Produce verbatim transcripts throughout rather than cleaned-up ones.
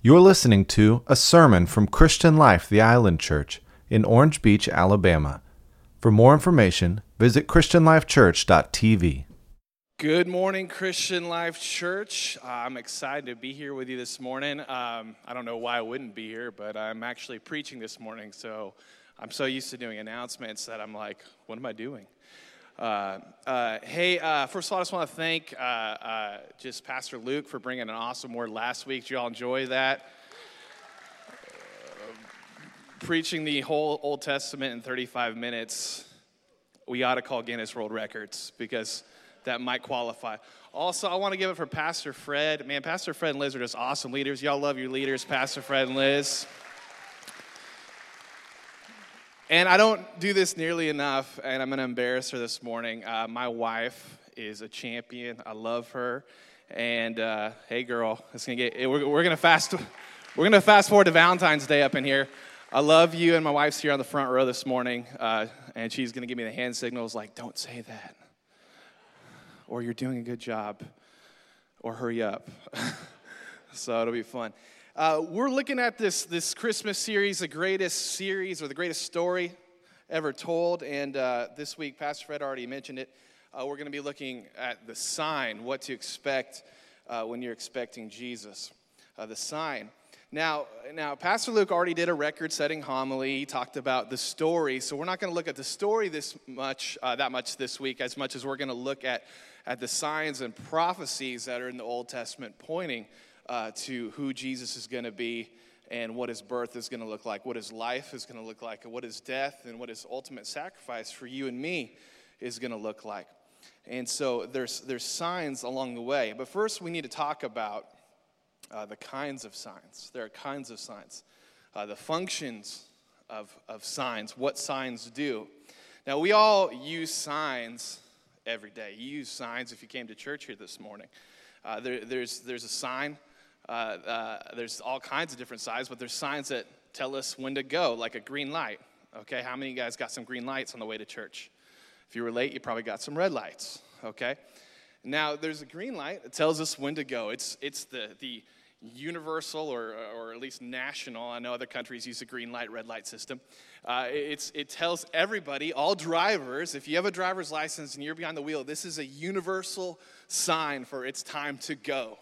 You're listening to a sermon from Christian Life, the Island Church in Orange Beach, Alabama. For more information, visit christian life church dot t v. Good morning, Christian Life Church. Uh, I'm excited to be here with you this morning. Um, I don't know why I wouldn't be here, but I'm actually preaching this morning, so I'm so used to doing announcements that I'm like, what am I doing? Uh, uh, hey, uh, first of all, I just want to thank uh, uh, just Pastor Luke for bringing an awesome word last week. Did you all enjoy that? Uh, preaching the whole Old Testament in thirty-five minutes, we ought to call Guinness World Records because that might qualify. Also, I want to give it for Pastor Fred. Man, Pastor Fred and Liz are just awesome leaders. Y'all love your leaders, Pastor Fred and Liz. And I don't do this nearly enough, and I'm going to embarrass her this morning. Uh, my wife is a champion. I love her. And uh, hey, girl, it's gonna get. We're, we're gonna fast. We're gonna fast forward to Valentine's Day up in here. I love you, and my wife's here on the front row this morning, uh, and she's gonna give me the hand signals like, "Don't say that," or "You're doing a good job," or "Hurry up." So it'll be fun. Uh, we're looking at this this Christmas series, the greatest series or the greatest story ever told. And uh, this week, Pastor Fred already mentioned it. Uh, we're going to be looking at the sign, what to expect uh, when you're expecting Jesus. Uh, the sign. Now, now, Pastor Luke already did a record-setting homily. He talked about the story. So we're not going to look at the story this much, uh, that much this week, as much as we're going to look at at the signs and prophecies that are in the Old Testament pointing Uh, to who Jesus is going to be and what his birth is going to look like, what his life is going to look like, and what his death and what his ultimate sacrifice for you and me is going to look like. And so there's there's signs along the way. But first we need to talk about uh, the kinds of signs. There are kinds of signs. Uh, the functions of, of signs, what signs do. Now we all use signs every day. You use signs if you came to church here this morning. Uh, there, there's there's a sign. Uh, uh, there's all kinds of different signs, but there's signs that tell us when to go, like a green light. Okay, how many of you guys got some green lights on the way to church? If you were late, you probably got some red lights. Okay, now there's a green light that tells us when to go. It's it's the the universal or or at least national. I know other countries use a green light, red light system. Uh, it's it tells everybody, all drivers, if you have a driver's license and you're behind the wheel, this is a universal sign for it's time to go.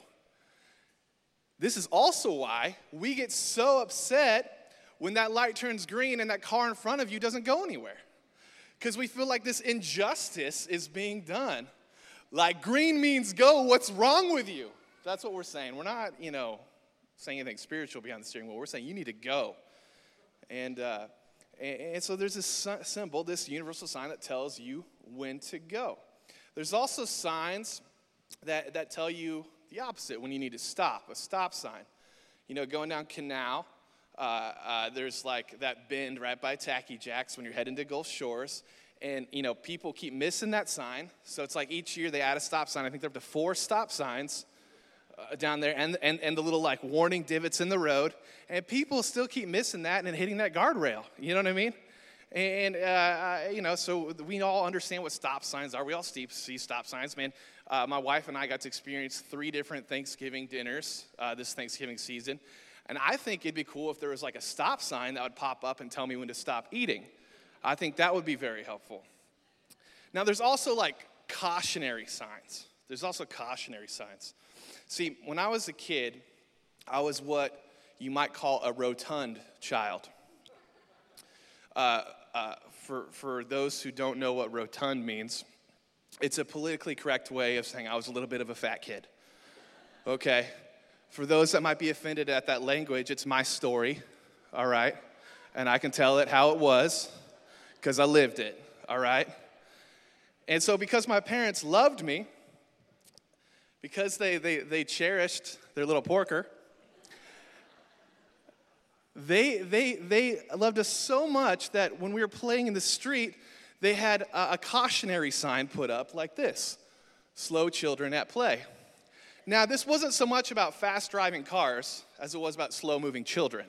This is also why we get so upset when that light turns green and that car in front of you doesn't go anywhere. Because we feel like this injustice is being done. Like green means go, what's wrong with you? That's what we're saying. We're not, you know, saying anything spiritual behind the steering wheel. We're saying you need to go. And, uh, and, and so there's this symbol, this universal sign that tells you when to go. There's also signs that, that tell you the opposite, when you need to stop, a stop sign. You know, going down Canal, uh, uh, there's like that bend right by Tacky Jacks when you're heading to Gulf Shores. And, you know, people keep missing that sign. So it's like each year they add a stop sign. I think they're up to four stop signs uh, down there and, and, and the little like warning divots in the road. And people still keep missing that and hitting that guardrail. You know what I mean? And, uh, you know, so we all understand what stop signs are. We all see stop signs, man. Uh, my wife and I got to experience three different Thanksgiving dinners uh, this Thanksgiving season. And I think it'd be cool if there was like a stop sign that would pop up and tell me when to stop eating. I think that would be very helpful. Now, there's also like cautionary signs. There's also cautionary signs. See, when I was a kid, I was what you might call a rotund child. Uh, uh, for, for those who don't know what rotund means, it's a politically correct way of saying I was a little bit of a fat kid. Okay? For those that might be offended at that language, it's my story, all right? And I can tell it how it was because I lived it, all right? And so because my parents loved me, because they, they, they cherished their little porker, They they they loved us so much that when we were playing in the street, they had a, a cautionary sign put up like this: slow children at play. Now, this wasn't so much about fast-driving cars as it was about slow-moving children.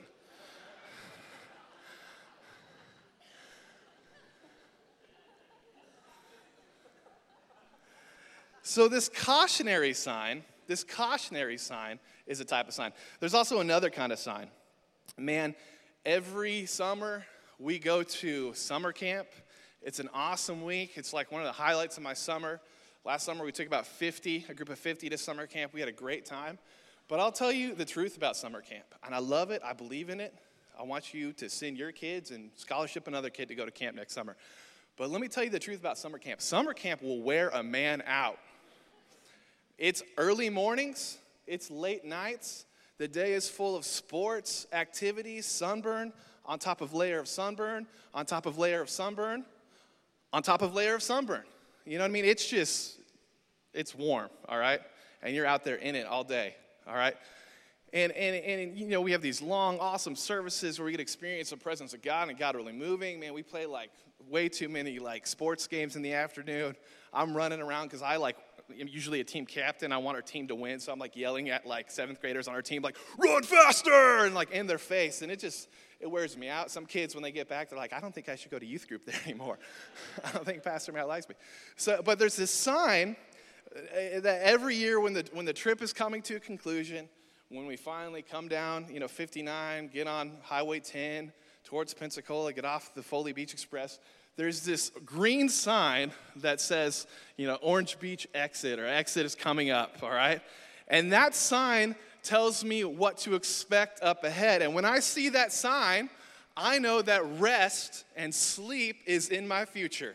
So this cautionary sign This cautionary sign is a type of sign. There's also another kind of sign. Man, every summer we go to summer camp. It's an awesome week. It's like one of the highlights of my summer. Last summer we took about fifty, a group of fifty to summer camp. We had a great time. But I'll tell you the truth about summer camp. And I love it. I believe in it. I want you to send your kids and scholarship another kid to go to camp next summer. But let me tell you the truth about summer camp. Summer camp will wear a man out. It's early mornings. It's late nights. The day is full of sports, activities, sunburn, on top of layer of sunburn, on top of layer of sunburn, on top of layer of sunburn. You know what I mean? It's just, it's warm, all right? And you're out there in it all day, all right? And, and, and you know, we have these long, awesome services where we get to experience the presence of God and God really moving. Man, we play like way too many like sports games in the afternoon. I'm running around because I like, I'm usually a team captain. I want our team to win, so I'm like yelling at like seventh graders on our team, like, run faster, and like in their face. And it just, it wears me out. Some kids, when they get back, they're like, I don't think I should go to youth group there anymore. I don't think Pastor Matt likes me. So, but there's this sign that every year when the when the trip is coming to a conclusion, when we finally come down, you know, fifty-nine, get on Highway ten towards Pensacola, get off the Foley Beach Express, there's this green sign that says, you know, Orange Beach exit, or exit is coming up, all right? And that sign tells me what to expect up ahead. And when I see that sign, I know that rest and sleep is in my future.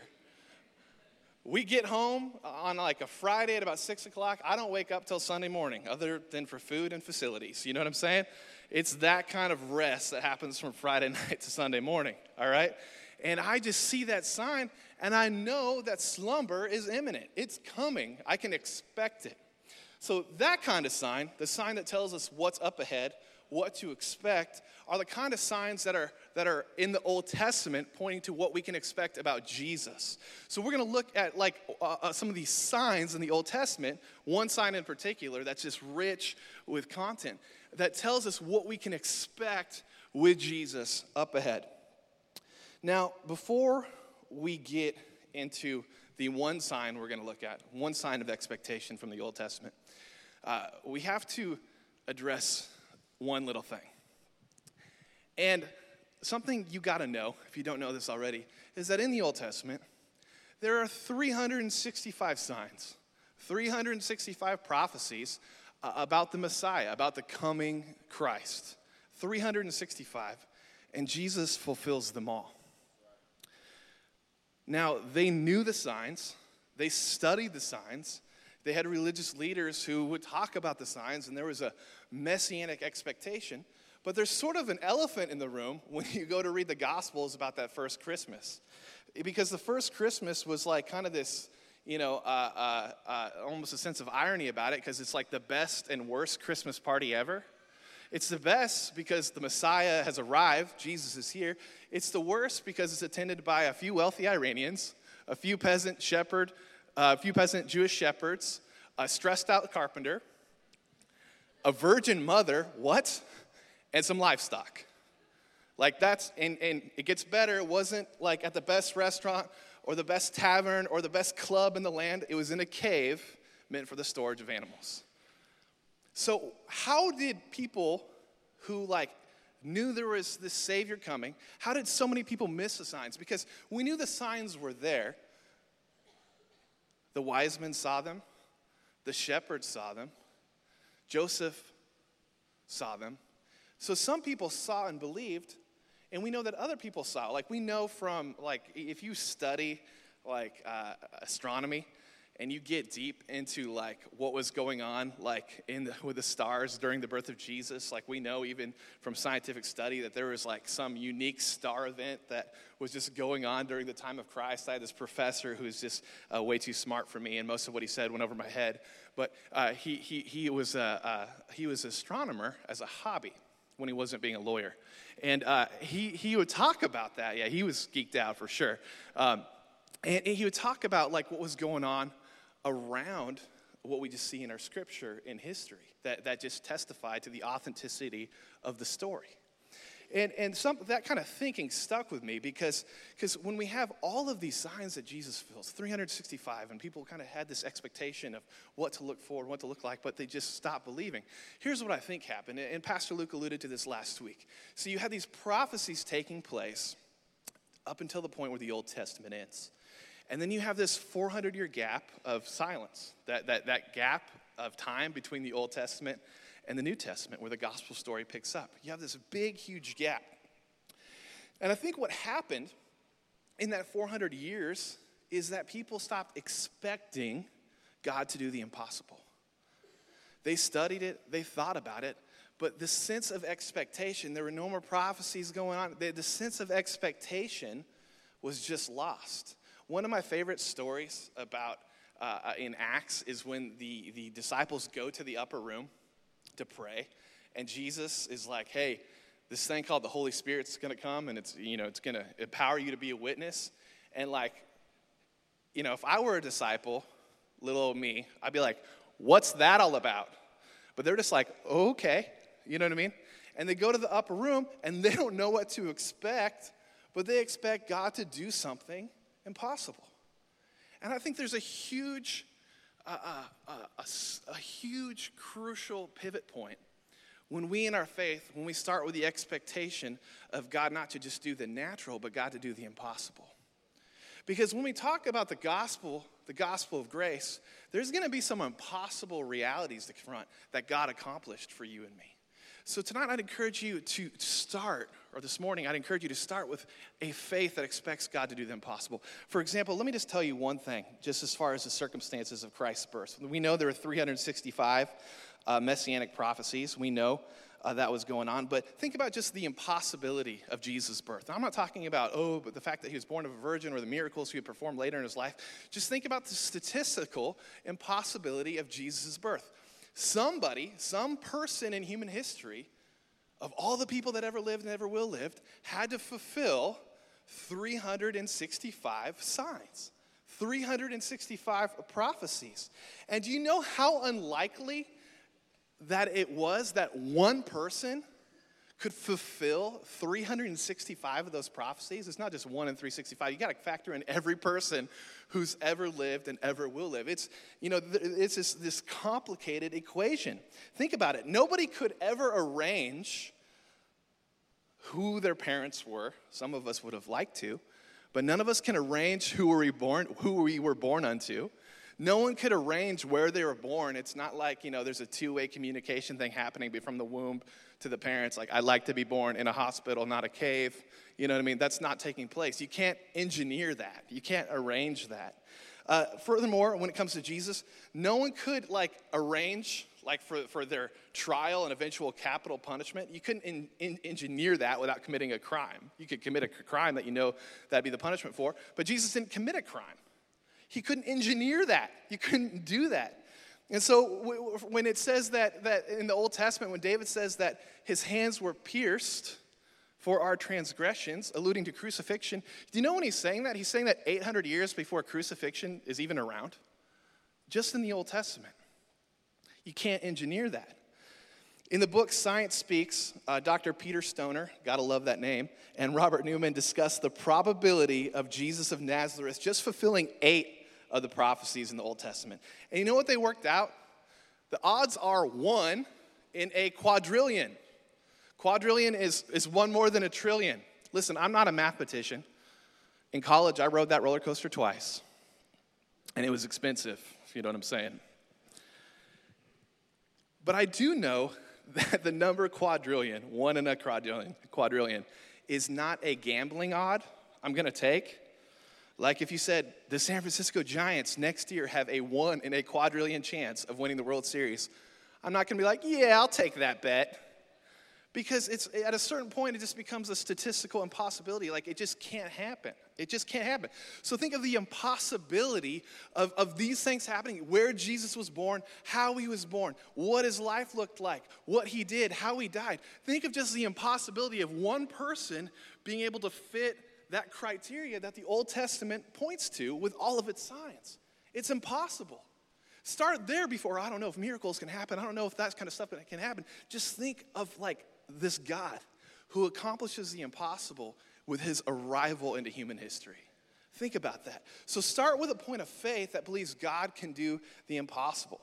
We get home on like a Friday at about six o'clock. I don't wake up till Sunday morning, other than for food and facilities. You know what I'm saying? It's that kind of rest that happens from Friday night to Sunday morning, all right? And I just see that sign, and I know that slumber is imminent. It's coming. I can expect it. So that kind of sign, the sign that tells us what's up ahead, what to expect, are the kind of signs that are that are in the Old Testament pointing to what we can expect about Jesus. So we're going to look at like uh, uh, some of these signs in the Old Testament, one sign in particular that's just rich with content, that tells us what we can expect with Jesus up ahead. Now, before we get into the one sign we're going to look at, one sign of expectation from the Old Testament, uh, we have to address one little thing. And something you got to know, if you don't know this already, is that in the Old Testament, there are three hundred sixty-five signs, three hundred sixty-five prophecies uh, about the Messiah, about the coming Christ. three hundred sixty-five, and Jesus fulfills them all. Now, they knew the signs, they studied the signs, they had religious leaders who would talk about the signs, and there was a messianic expectation. But there's sort of an elephant in the room when you go to read the Gospels about that first Christmas. Because the first Christmas was like kind of this, you know, uh, uh, uh, almost a sense of irony about it, because it's like the best and worst Christmas party ever. It's the best because the Messiah has arrived, Jesus is here. It's the worst because it's attended by a few wealthy Iranians, a few peasant shepherd, uh, a few peasant Jewish shepherds, a stressed out carpenter, a virgin mother, what? And some livestock. Like that's, and, and it gets better. It wasn't like at the best restaurant or the best tavern or the best club in the land. It was in a cave meant for the storage of animals. So how did people who like knew there was this Savior coming, how did so many people miss the signs? Because we knew the signs were there. The wise men saw them. The shepherds saw them. Joseph saw them. So some people saw and believed, and we know that other people saw. Like we know from, like, if you study, like, uh, astronomy, and you get deep into, like, what was going on, like, in the, with the stars during the birth of Jesus. Like, we know even from scientific study that there was, like, some unique star event that was just going on during the time of Christ. I had this professor who was just uh, way too smart for me, and most of what he said went over my head. But uh, he he he was a uh, he was an astronomer as a hobby when he wasn't being a lawyer, and uh, he he would talk about that. Yeah, he was geeked out for sure, um, and, and he would talk about like what was going on around what we just see in our scripture in history that, that just testified to the authenticity of the story. And, and some, that kind of thinking stuck with me because because when we have all of these signs that Jesus fulfills, three hundred sixty-five, and people kind of had this expectation of what to look for, what to look like, but they just stopped believing. Here's what I think happened, and Pastor Luke alluded to this last week. So you had these prophecies taking place up until the point where the Old Testament ends. And then you have this four hundred year gap of silence, that, that, that gap of time between the Old Testament and the New Testament where the gospel story picks up. You have this big, huge gap. And I think what happened in that four hundred years is that people stopped expecting God to do the impossible. They studied it, they thought about it, but the sense of expectation, there were no more prophecies going on. The, the sense of expectation was just lost. One of my favorite stories about uh, in Acts is when the, the disciples go to the upper room to pray, and Jesus is like, hey, this thing called the Holy Spirit's going to come, and it's, you know, it's going to empower you to be a witness. And like, you know, if I were a disciple, little old me, I'd be like, what's that all about? But they're just like, oh, okay, you know what I mean? And they go to the upper room, and they don't know what to expect, but they expect God to do something impossible. And I think there's a huge, uh, uh, uh, a, a huge, crucial pivot point when we in our faith, when we start with the expectation of God not to just do the natural, but God to do the impossible. Because when we talk about the gospel, the gospel of grace, there's going to be some impossible realities to confront that God accomplished for you and me. So tonight I'd encourage you to start, or this morning I'd encourage you to start with a faith that expects God to do the impossible. For example, let me just tell you one thing, just as far as the circumstances of Christ's birth. We know there are three hundred sixty-five uh, messianic prophecies. We know uh, that was going on. But think about just the impossibility of Jesus' birth. Now, I'm not talking about, oh, but the fact that he was born of a virgin or the miracles he would perform later in his life. Just think about the statistical impossibility of Jesus' birth. Somebody, some person in human history, of all the people that ever lived and ever will live, had to fulfill three hundred sixty-five signs, three hundred sixty-five prophecies. And do you know how unlikely that it was that one person could fulfill three hundred sixty-five of those prophecies? It's not just one in three hundred sixty-five. You got to factor in every person who's ever lived and ever will live. It's, you know, it's this, this complicated equation. Think about it. Nobody could ever arrange who their parents were. Some of us would have liked to, but none of us can arrange who were we born, who we were born unto. No one could arrange where they were born. It's not like, you know, there's a two-way communication thing happening from the womb to the parents. Like, I'd like to be born in a hospital, not a cave. You know what I mean? That's not taking place. You can't engineer that. You can't arrange that. Uh, furthermore, when it comes to Jesus, no one could, like, arrange, like, for, for their trial and eventual capital punishment. You couldn't in, in, engineer that without committing a crime. You could commit a crime that you know that'd be the punishment for, but Jesus didn't commit a crime. He couldn't engineer that. You couldn't do that. And so w- when it says that, that in the Old Testament, when David says that his hands were pierced for our transgressions, alluding to crucifixion, do you know when he's saying that? He's saying that eight hundred years before crucifixion is even around. Just in the Old Testament. You can't engineer that. In the book Science Speaks, uh, Doctor Peter Stoner, gotta love that name, and Robert Newman discuss the probability of Jesus of Nazareth just fulfilling eight of the prophecies in the Old Testament. And you know what they worked out? The odds are one in a quadrillion. Quadrillion is, is one more than a trillion. Listen, I'm not a mathematician. In college, I rode that roller coaster twice. And it was expensive, if you know what I'm saying. But I do know that the number quadrillion, one in a quadrillion, quadrillion, is not a gambling odd I'm going to take. Like if you said, the San Francisco Giants next year have a one in a quadrillion chance of winning the World Series, I'm not going to be like, yeah, I'll take that bet. Because it's at a certain point, it just becomes a statistical impossibility. Like, it just can't happen. It just can't happen. So think of the impossibility of, of these things happening, where Jesus was born, how he was born, what his life looked like, what he did, how he died. Think of just the impossibility of one person being able to fit that criteria that the Old Testament points to with all of its signs. It's impossible. Start there before, I don't know if miracles can happen. I don't know if that kind of stuff can happen. Just think of, like, this God who accomplishes the impossible with his arrival into human history. Think about that. So start with a point of faith that believes God can do the impossible.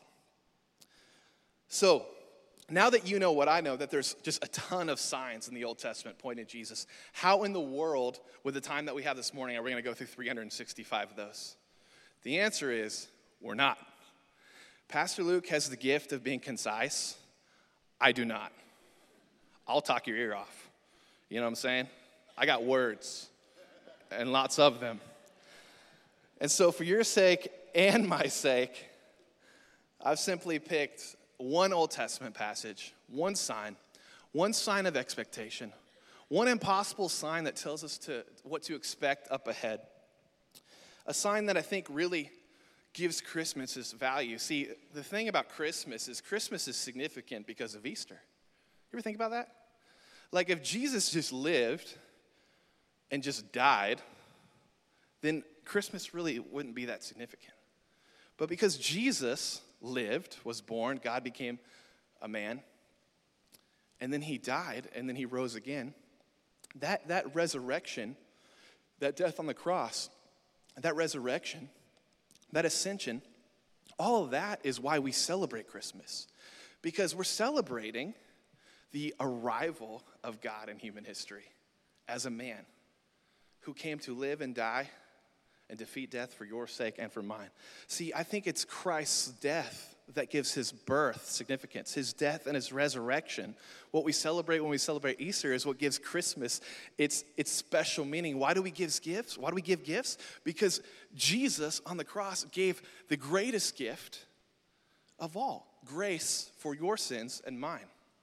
So now that you know what I know, that there's just a ton of signs in the Old Testament pointing to Jesus, how in the world, with the time that we have this morning, are we going to go through three hundred sixty-five of those? The answer is, we're not. Pastor Luke has the gift of being concise. I do not. I'll talk your ear off. You know what I'm saying? I got words, and lots of them. And so for your sake and my sake, I've simply picked one Old Testament passage, one sign, one sign of expectation, one impossible sign that tells us to what to expect up ahead. A sign that I think really gives Christmas its value. See, the thing about Christmas is Christmas is significant because of Easter. You ever think about that? Like if Jesus just lived and just died, then Christmas really wouldn't be that significant. But because Jesus lived, was born, God became a man, and then he died, and then he rose again, that, that resurrection, that death on the cross, that resurrection, that ascension, all of that is why we celebrate Christmas. Because we're celebrating the arrival of God in human history as a man who came to live and die and defeat death for your sake and for mine. See, I think it's Christ's death that gives his birth significance, his death and his resurrection. What we celebrate when we celebrate Easter is what gives Christmas its, its special meaning. Why do we give gifts? Why do we give gifts? Because Jesus on the cross gave the greatest gift of all, grace for your sins and mine.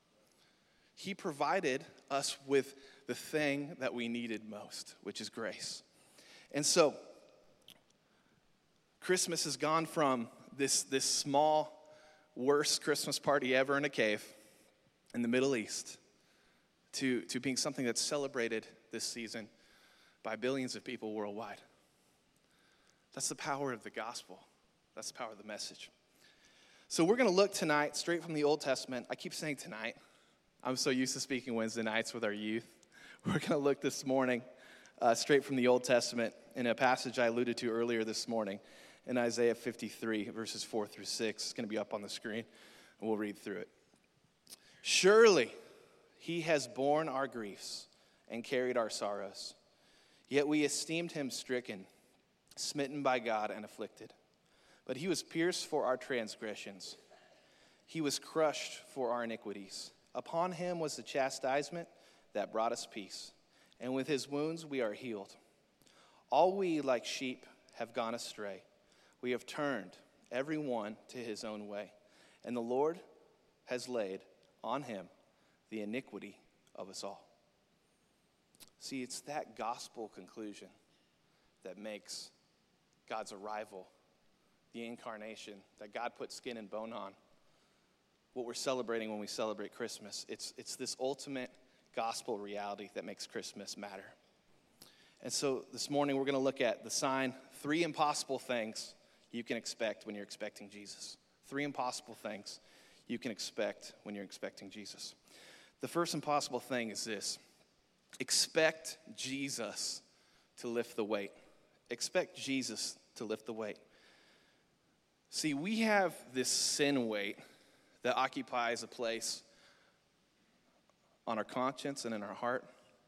He provided us with the thing that we needed most, which is grace. And so, Christmas has gone from this, this small, worst Christmas party ever in a cave in the Middle East to, to being something that's celebrated this season by billions of people worldwide. That's the power of the gospel. That's the power of the message. So we're going to look tonight straight from the Old Testament. I keep saying tonight. I'm so used to speaking Wednesday nights with our youth. We're going to look this morning uh, straight from the Old Testament in a passage I alluded to earlier this morning in Isaiah fifty-three, verses four through six. It's going to be up on the screen, and we'll read through it. Surely he has borne our griefs and carried our sorrows. Yet we esteemed him stricken, smitten by God, and afflicted. But he was pierced for our transgressions. He was crushed for our iniquities. Upon him was the chastisement that brought us peace, and with his wounds we are healed. All we, like sheep, have gone astray. We have turned every one to his own way, and the Lord has laid on him the iniquity of us all. See, it's that gospel conclusion that makes God's arrival, the incarnation, that God put skin and bone on, what we're celebrating when we celebrate Christmas. It's, it's this ultimate gospel reality that makes Christmas matter. And so this morning we're going to look at the sign, three impossible things you can expect when you're expecting Jesus. Three impossible things you can expect when you're expecting Jesus. The first impossible thing is this: expect Jesus to lift the weight. Expect Jesus to lift the weight. See, we have this sin weight that occupies a place on our conscience and in our heart.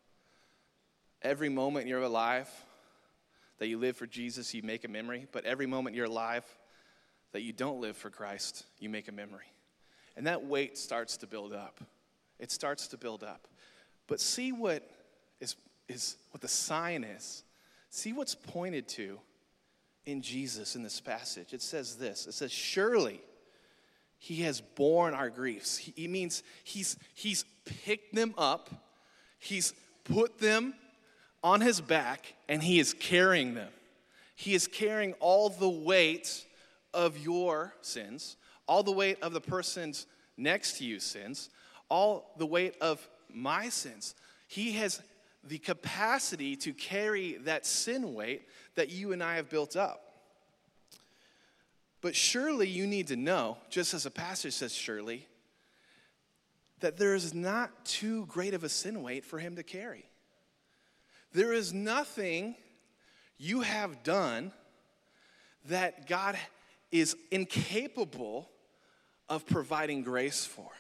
Every moment you're alive that you live for Jesus, you make a memory. But every moment you're alive that you don't live for Christ, you make a memory. And that weight starts to build up. It starts to build up. But see what is, is what the sign is. See what's pointed to in Jesus in this passage. It says this. It says, surely he has borne our griefs. He, he means he's, he's picked them up. He's put them on his back, and he is carrying them. He is carrying all the weight of your sins, all the weight of the person's next to you's sins, all the weight of my sins. He has the capacity to carry that sin weight that you and I have built up. But surely you need to know, just as a passage says surely, that there is not too great of a sin weight for him to carry. There is nothing you have done that God is incapable of providing grace for.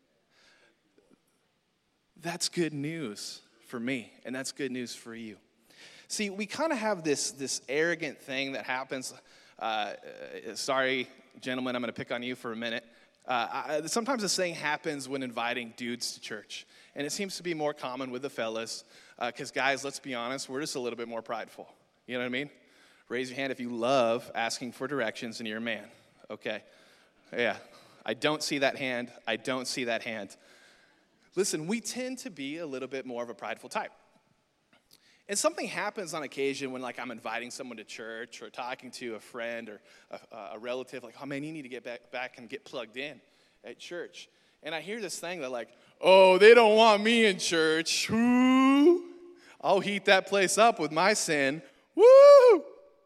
That's good news for me, and that's good news for you. See, we kind of have this, this arrogant thing that happens. Uh, sorry, gentlemen, I'm going to pick on you for a minute. Uh, I, sometimes this thing happens when inviting dudes to church, and it seems to be more common with the fellas, because uh, guys, let's be honest, we're just a little bit more prideful. You know what I mean? Raise your hand if you love asking for directions and you're a man. Okay. Yeah. I don't see that hand. I don't see that hand. Listen, we tend to be a little bit more of a prideful type. And something happens on occasion when, like, I'm inviting someone to church or talking to a friend or a, a relative, like, oh, man, you need to get back, back and get plugged in at church. And I hear this thing that, like, oh, they don't want me in church. Woo! I'll heat that place up with my sin. Woo!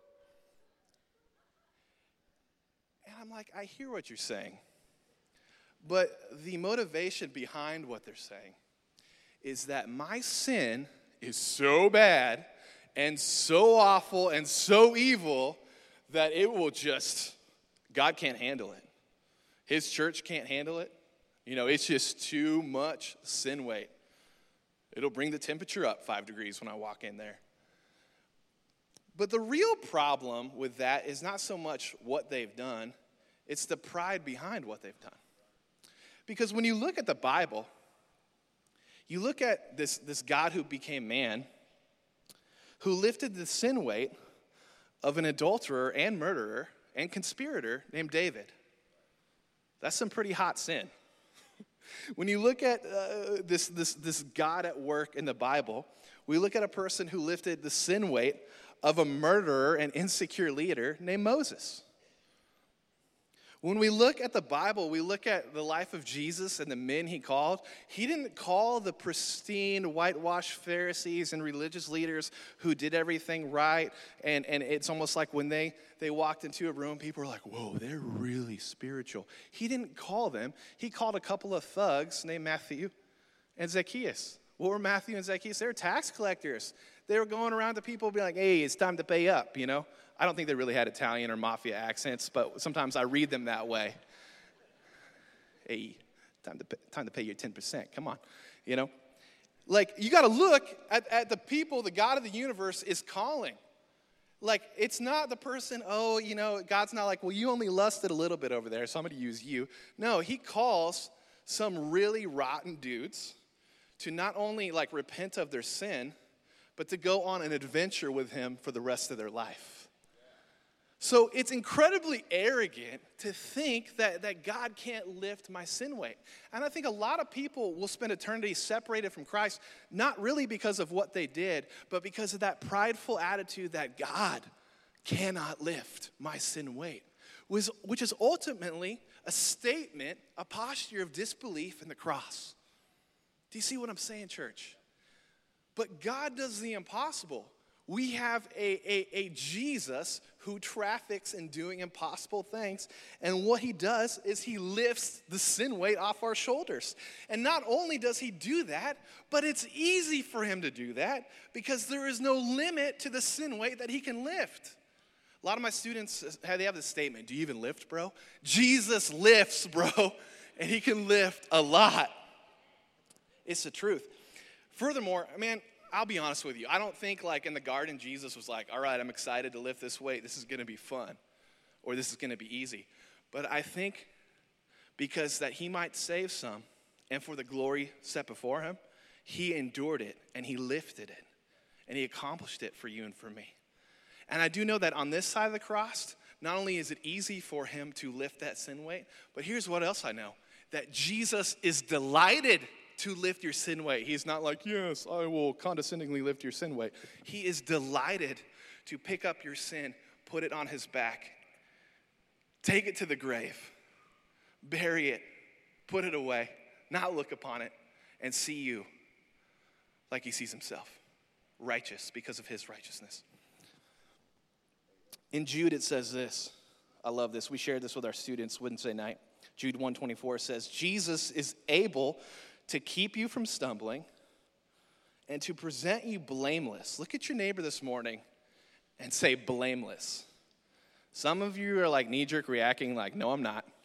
And I'm like, I hear what you're saying. But the motivation behind what they're saying is that my sin is so bad and so awful and so evil that it will just, God can't handle it. His church can't handle it. You know, it's just too much sin weight. It'll bring the temperature up five degrees when I walk in there. But the real problem with that is not so much what they've done, it's the pride behind what they've done. Because when you look at the Bible, you look at this, this God who became man, who lifted the sin weight of an adulterer and murderer and conspirator named David. That's some pretty hot sin. When you look at uh, this, this, this God at work in the Bible, we look at a person who lifted the sin weight of a murderer and insecure leader named Moses. When we look at the Bible, we look at the life of Jesus and the men he called. He didn't call the pristine, whitewashed Pharisees and religious leaders who did everything right. And, and it's almost like when they, they walked into a room, people were like, whoa, they're really spiritual. He didn't call them. He called a couple of thugs named Matthew and Zacchaeus. What were Matthew and Zacchaeus? They were tax collectors. They were going around to people being like, hey, it's time to pay up, you know. I don't think they really had Italian or mafia accents, but sometimes I read them that way. Hey, time to pay, time to pay your ten percent. Come on, you know. Like, you got to look at, at the people the God of the universe is calling. Like, it's not the person, oh, you know, God's not like, well, you only lusted a little bit over there, so I'm going to use you. No, he calls some really rotten dudes to not only, like, repent of their sin, but to go on an adventure with him for the rest of their life. So it's incredibly arrogant to think that, that God can't lift my sin weight. And I think a lot of people will spend eternity separated from Christ, not really because of what they did, but because of that prideful attitude that God cannot lift my sin weight, which is ultimately a statement, a posture of disbelief in the cross. Do you see what I'm saying, church? But God does the impossible. We have a, a, a Jesus who traffics in doing impossible things. And what he does is he lifts the sin weight off our shoulders. And not only does he do that, but it's easy for him to do that because there is no limit to the sin weight that he can lift. A lot of my students, they have this statement, do you even lift, bro? Jesus lifts, bro, and he can lift a lot. It's the truth. Furthermore, man, I'll be honest with you. I don't think like in the garden, Jesus was like, all right, I'm excited to lift this weight. This is going to be fun or this is going to be easy. But I think because that he might save some and for the glory set before him, he endured it and he lifted it and he accomplished it for you and for me. And I do know that on this side of the cross, not only is it easy for him to lift that sin weight, but here's what else I know, that Jesus is delighted to lift your sin weight. He's not like, yes, I will condescendingly lift your sin weight. He is delighted to pick up your sin, put it on his back, take it to the grave, bury it, put it away, not look upon it, and see you like he sees himself, righteous because of his righteousness. In Jude, it says this. I love this. We shared this with our students Wednesday night. Jude one twenty-four says, Jesus is able to keep you from stumbling and to present you blameless. Look at your neighbor this morning and say blameless. Some of you are like knee-jerk reacting like, no, I'm not.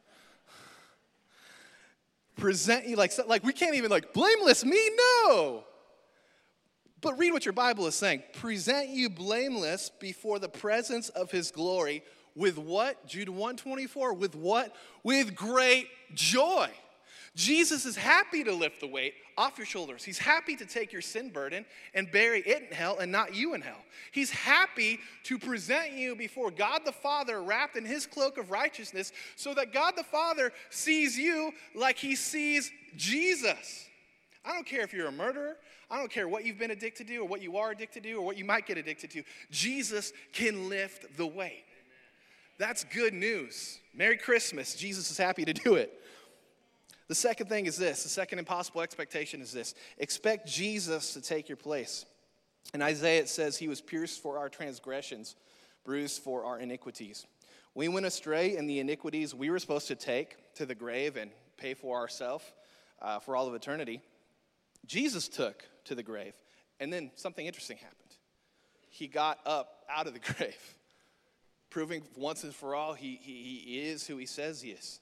Present you like, like we can't even like, blameless, me, no. But read what your Bible is saying. Present you blameless before the presence of his glory with what? Jude one twenty-four, with what? With great joy. Jesus is happy to lift the weight off your shoulders. He's happy to take your sin burden and bury it in hell and not you in hell. He's happy to present you before God the Father wrapped in his cloak of righteousness so that God the Father sees you like he sees Jesus. I don't care if you're a murderer. I don't care what you've been addicted to or what you are addicted to or what you might get addicted to. Jesus can lift the weight. That's good news. Merry Christmas. Jesus is happy to do it. The second thing is this. The second impossible expectation is this. Expect Jesus to take your place. In Isaiah it says he was pierced for our transgressions, bruised for our iniquities. We went astray in the iniquities we were supposed to take to the grave and pay for ourselves uh, for all of eternity. Jesus took to the grave. And then something interesting happened. He got up out of the grave, proving once and for all he, he, he is who he says he is.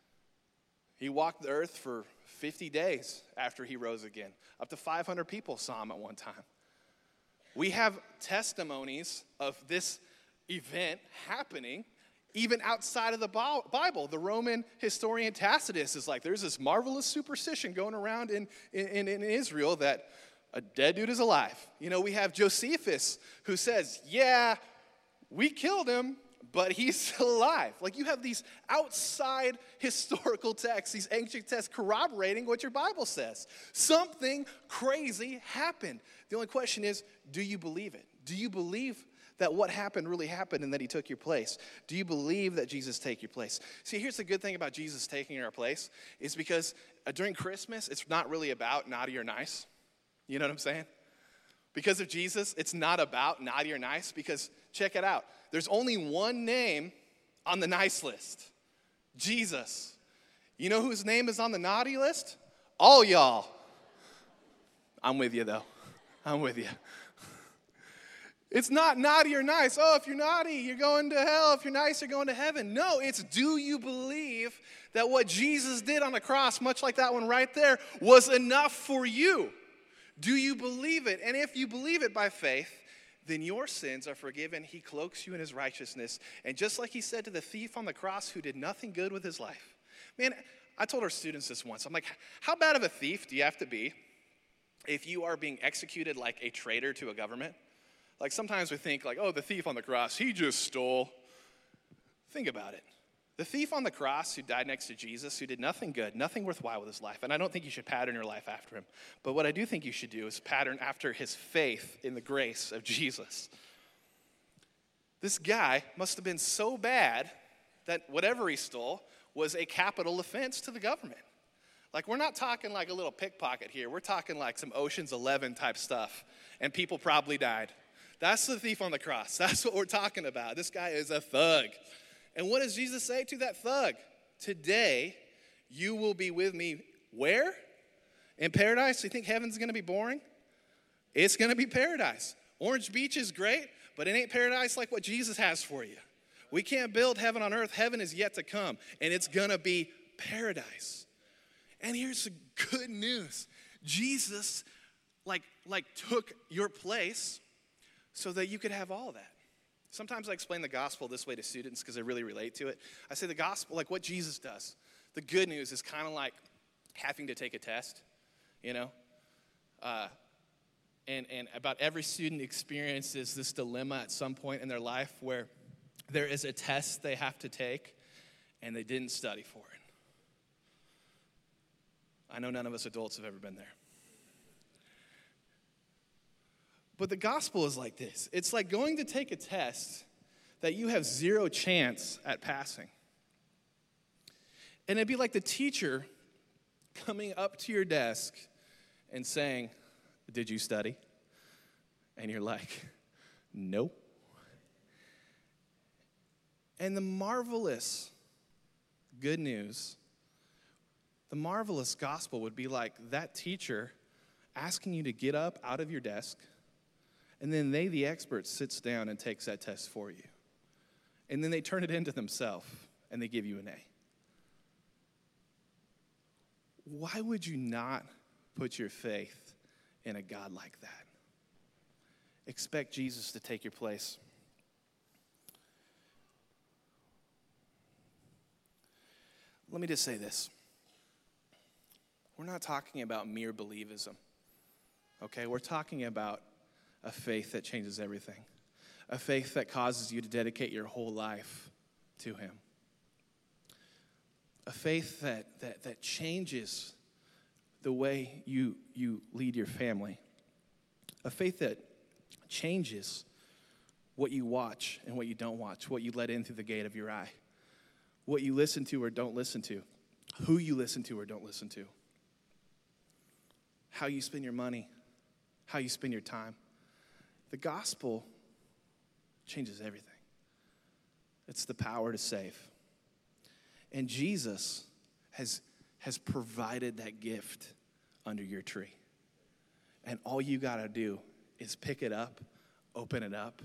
He walked the earth for fifty days after he rose again. Up to five hundred people saw him at one time. We have testimonies of this event happening even outside of the Bible. The Roman historian Tacitus is like, there's this marvelous superstition going around in, in, in Israel that a dead dude is alive. You know, we have Josephus who says, yeah, we killed him, but he's still alive. Like, you have these outside historical texts, these ancient texts corroborating what your Bible says. Something crazy happened. The only question is, do you believe it? Do you believe that what happened really happened and that he took your place? Do you believe that Jesus take your place? See, here's the good thing about Jesus taking our place is because uh, during Christmas, it's not really about naughty or nice. You know what I'm saying? Because of Jesus, it's not about naughty or nice because, check it out, there's only one name on the nice list, Jesus. You know whose name is on the naughty list? All y'all. I'm with you, though. I'm with you. It's not naughty or nice. Oh, if you're naughty, you're going to hell. If you're nice, you're going to heaven. No, it's do you believe that what Jesus did on the cross, much like that one right there, was enough for you? Do you believe it? And if you believe it by faith, then your sins are forgiven. He cloaks you in his righteousness. And just like he said to the thief on the cross who did nothing good with his life. Man, I told our students this once. I'm like, how bad of a thief do you have to be if you are being executed like a traitor to a government? Like sometimes we think like, oh, the thief on the cross, he just stole. Think about it. The thief on the cross who died next to Jesus, who did nothing good, nothing worthwhile with his life. And I don't think you should pattern your life after him. But what I do think you should do is pattern after his faith in the grace of Jesus. This guy must have been so bad that whatever he stole was a capital offense to the government. Like, we're not talking like a little pickpocket here. We're talking like some Ocean's Eleven type stuff. And people probably died. That's the thief on the cross. That's what we're talking about. This guy is a thug. And what does Jesus say to that thug? Today, you will be with me where? In paradise? You think heaven's going to be boring? It's going to be paradise. Orange Beach is great, but it ain't paradise like what Jesus has for you. We can't build heaven on earth. Heaven is yet to come, and it's going to be paradise. And here's the good news. Jesus, like, like took your place so that you could have all that. Sometimes I explain the gospel this way to students because they really relate to it. I say the gospel, like what Jesus does, the good news is kind of like having to take a test, you know? Uh, and, and about every student experiences this dilemma at some point in their life where there is a test they have to take and they didn't study for it. I know none of us adults have ever been there. But the gospel is like this. It's like going to take a test that you have zero chance at passing. And it'd be like the teacher coming up to your desk and saying, did you study? And you're like, nope. And the marvelous good news, the marvelous gospel would be like that teacher asking you to get up out of your desk, and then they, the experts, sits down and takes that test for you. And then they turn it into themselves, and they give you an A. Why would you not put your faith in a God like that? Expect Jesus to take your place. Let me just say this. We're not talking about mere believism, okay? We're talking about a faith that changes everything, a faith that causes you to dedicate your whole life to him, a faith that that, that changes the way you, you lead your family, a faith that changes what you watch and what you don't watch, what you let in through the gate of your eye, what you listen to or don't listen to, who you listen to or don't listen to, how you spend your money, how you spend your time. The gospel changes everything. It's the power to save. And Jesus has, has provided that gift under your tree. And all you got to do is pick it up, open it up,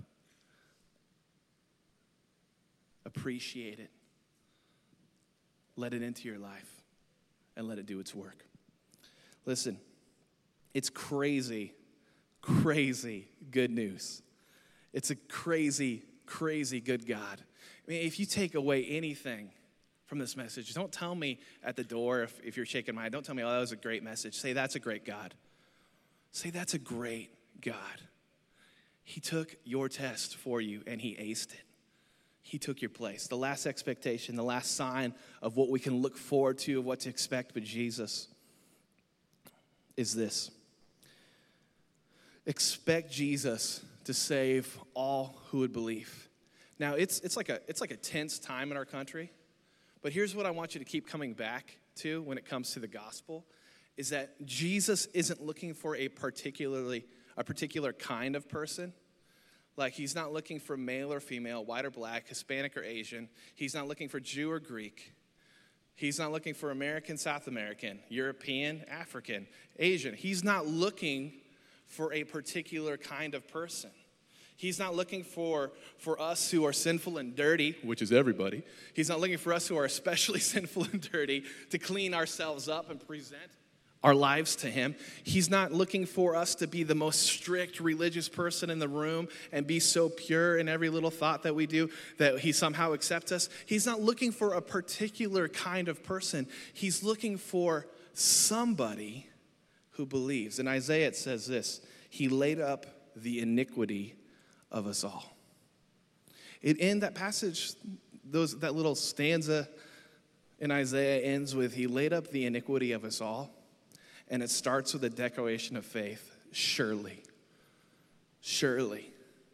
appreciate it, let it into your life, and let it do its work. Listen, it's crazy, crazy good news. It's a crazy, crazy good God. I mean, if you take away anything from this message, don't tell me at the door if, if you're shaking my head. Don't tell me, oh, that was a great message. Say, that's a great God. Say, that's a great God. He took your test for you, and he aced it. He took your place. The last expectation, the last sign of what we can look forward to, of what to expect with Jesus is this. Expect Jesus to save all who would believe. Now, it's it's like a it's like a tense time in our country, but here's what I want you to keep coming back to when it comes to the gospel, is that Jesus isn't looking for a particularly a particular kind of person. Like, he's not looking for male or female, white or black, Hispanic or Asian. He's not looking for Jew or Greek. He's not looking for American, South American, European, African, Asian. He's not looking for a particular kind of person. He's not looking for, for us who are sinful and dirty, which is everybody. He's not looking for us who are especially sinful and dirty to clean ourselves up and present our lives to him. He's not looking for us to be the most strict religious person in the room and be so pure in every little thought that we do that he somehow accepts us. He's not looking for a particular kind of person. He's looking for somebody who believes. In Isaiah it says this, he laid up the iniquity of us all. It, in that passage, those that little stanza in Isaiah ends with, he laid up the iniquity of us all. And it starts with a declaration of faith, surely, surely.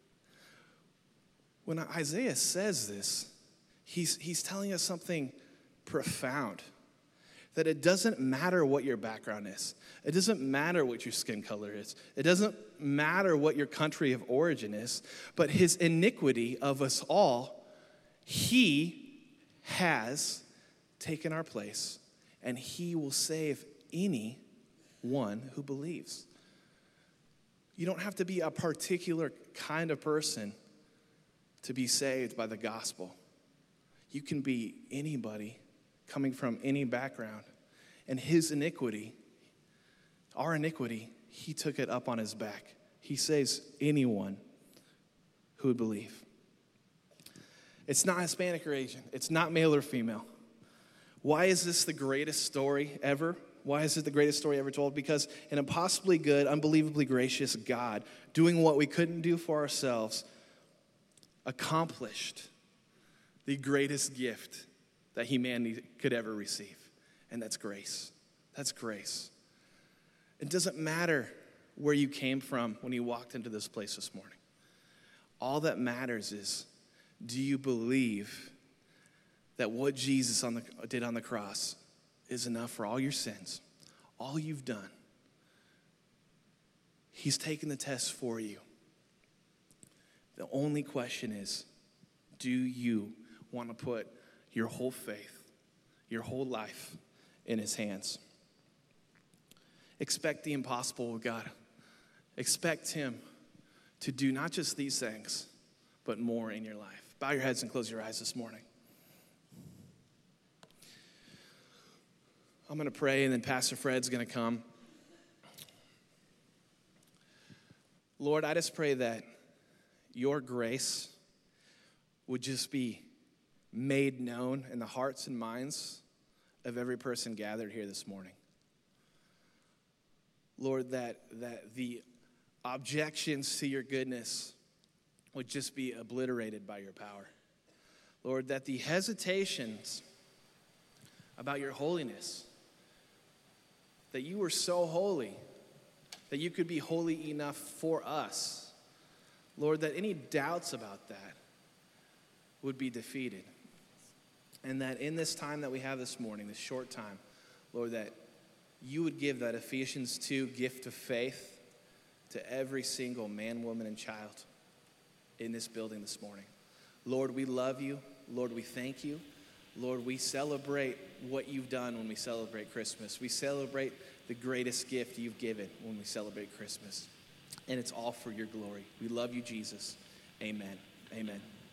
When Isaiah says this, he's, he's telling us something profound, that it doesn't matter what your background is. It doesn't matter what your skin color is. It doesn't matter what your country of origin is, but his iniquity of us all, he has taken our place, and he will save any one who believes. You don't have to be a particular kind of person to be saved by the gospel. You can be anybody coming from any background. And his iniquity, our iniquity, he took it up on his back. He saves anyone who would believe. It's not Hispanic or Asian. It's not male or female. Why is this the greatest story ever? Why is it the greatest story ever told? Because an impossibly good, unbelievably gracious God, doing what we couldn't do for ourselves, accomplished the greatest gift that humanity could ever receive. And that's grace. That's grace. It doesn't matter where you came from when you walked into this place this morning. All that matters is, do you believe that what Jesus on the, did on the cross is enough for all your sins, all you've done? He's taken the test for you. The only question is, do you want to put your whole faith your whole life in his hands. Expect the impossible with God. Expect him to do not just these things, but more in your life. Bow your heads and close your eyes this morning. I'm going to pray, and then Pastor Fred's going to come. Lord, I just pray that your grace would just be made known in the hearts and minds of every person gathered here this morning. Lord, that, that the objections to your goodness would just be obliterated by your power. Lord, that the hesitations about your holiness, that you were so holy, that you could be holy enough for us. Lord, that any doubts about that would be defeated. And that in this time that we have this morning, this short time, Lord, that you would give that Ephesians two gift of faith to every single man, woman, and child in this building this morning. Lord, we love you. Lord, we thank you. Lord, we celebrate what you've done when we celebrate Christmas. We celebrate the greatest gift you've given when we celebrate Christmas. And it's all for your glory. We love you, Jesus. Amen. Amen.